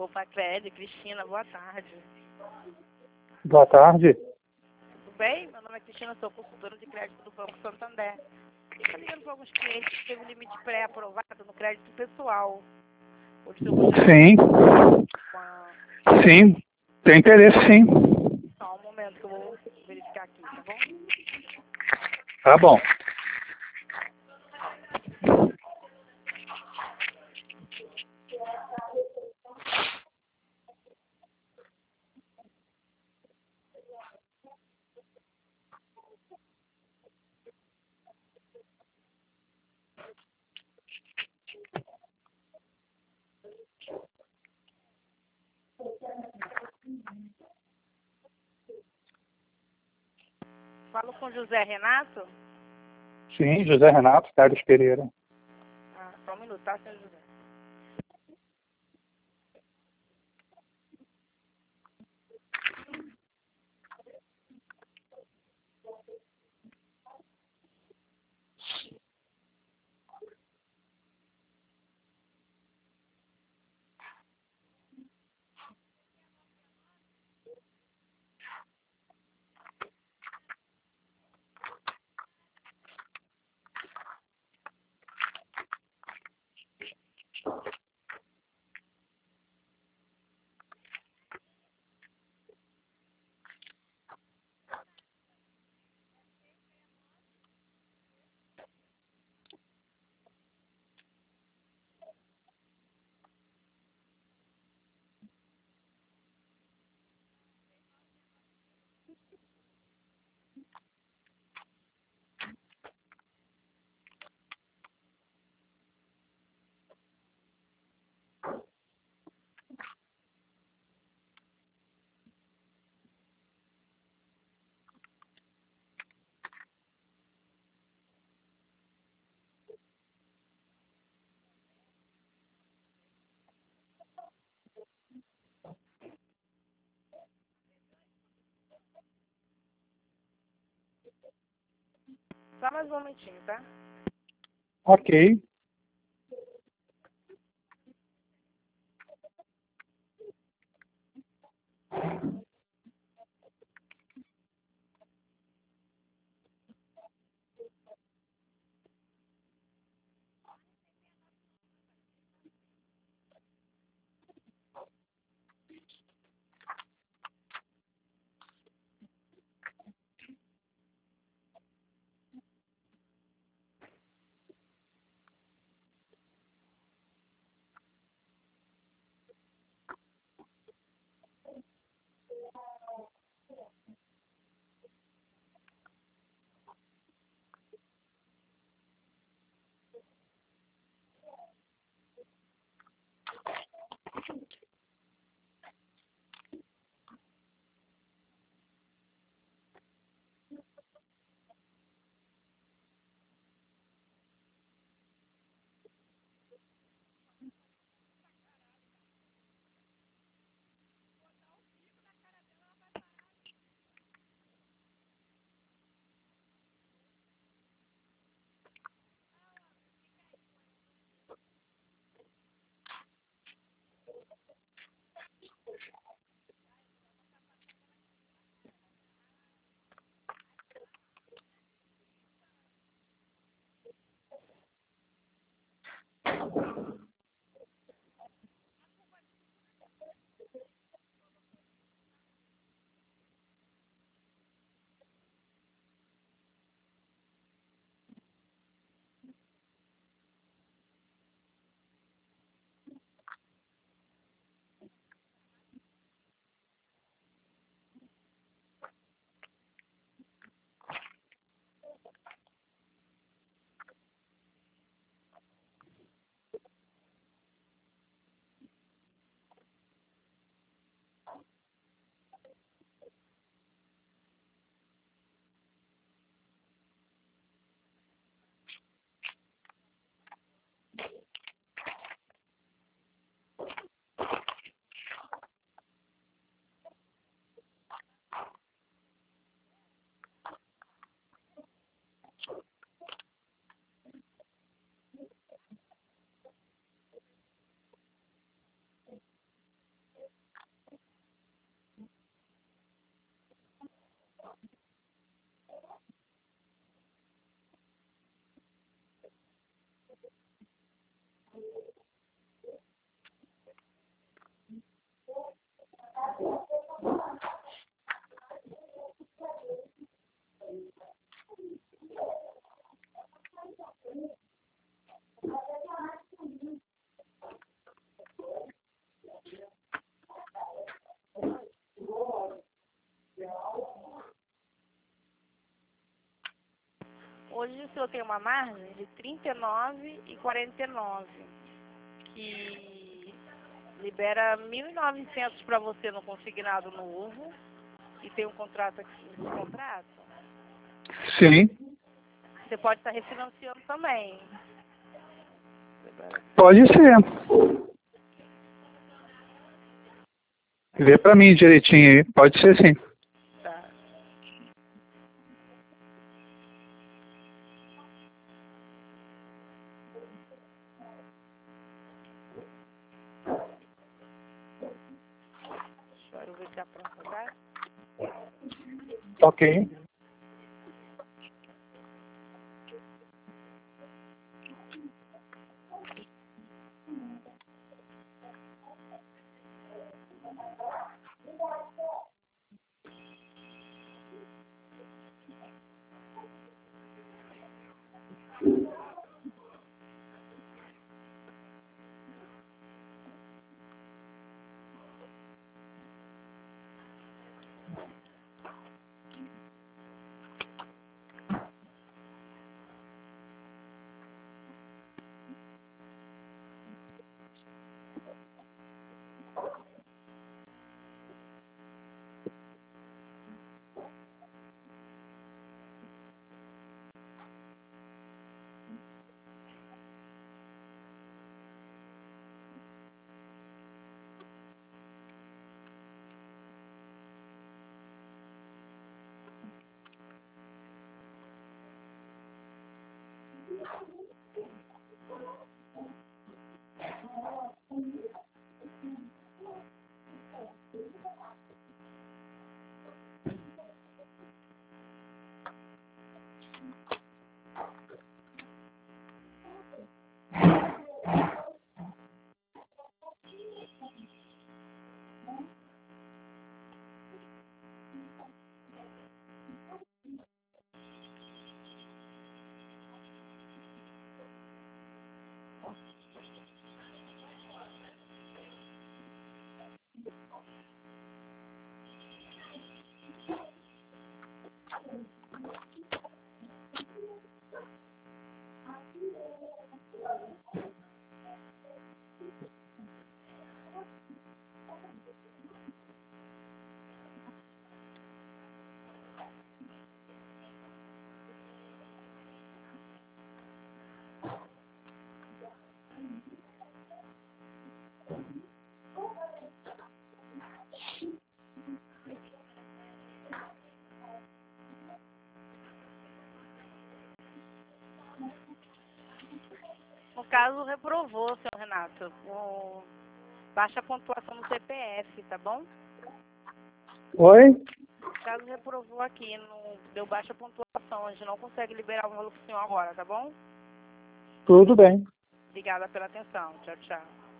Copacred, Cristina, boa tarde. Boa tarde. Tudo bem? Meu nome é Cristina, sou consultora de crédito do Banco Santander. Estou ligando para alguns clientes que teve o limite pré-aprovado no crédito pessoal. O senhor gostaria Sim, sim, tem interesse sim. Só um momento que eu vou verificar aqui, tá bom? Tá bom. Falo com José Renato? Sim, José Renato, Carlos Pereira. Só um minuto, tá, senhor José? Só mais um momentinho, tá? Ok. hoje o senhor tem uma margem de 39,49, que libera 1.900 para você no consignado novo, e tem um contrato aqui nesse contrato. Sim. Você pode estar refinanciando também. Pode ser. Vê pra mim direitinho aí. Pode ser sim. Tá. Deixa eu ver se tá pronto, tá? Ok. No caso, reprovou, senhor Renato. Com baixa pontuação no CPF, tá bom? Oi? No caso, reprovou aqui, deu baixa pontuação. A gente não consegue liberar o valor pro senhor agora, tá bom? Tudo bem. Obrigada pela atenção. Tchau, tchau.